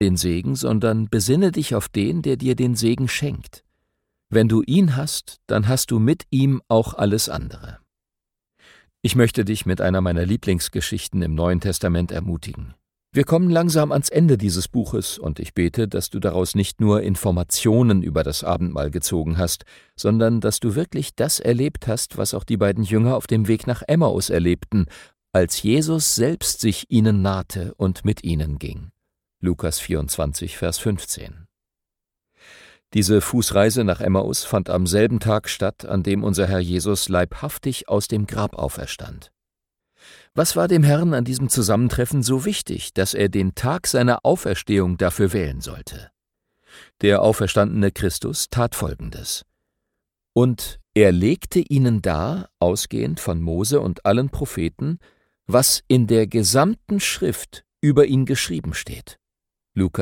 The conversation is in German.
den Segen, sondern besinne dich auf den, der dir den Segen schenkt. Wenn du ihn hast, dann hast du mit ihm auch alles andere. Ich möchte dich mit einer meiner Lieblingsgeschichten im Neuen Testament ermutigen. Wir kommen langsam ans Ende dieses Buches und ich bete, dass du daraus nicht nur Informationen über das Abendmahl gezogen hast, sondern dass du wirklich das erlebt hast, was auch die beiden Jünger auf dem Weg nach Emmaus erlebten, als Jesus selbst sich ihnen nahte und mit ihnen ging. Lukas 24, Vers 15. Diese Fußreise nach Emmaus fand am selben Tag statt, an dem unser Herr Jesus leibhaftig aus dem Grab auferstand. Was war dem Herrn an diesem Zusammentreffen so wichtig, dass er den Tag seiner Auferstehung dafür wählen sollte? Der auferstandene Christus tat Folgendes. Und er legte ihnen dar, ausgehend von Mose und allen Propheten, was in der gesamten Schrift über ihn geschrieben steht. Lukas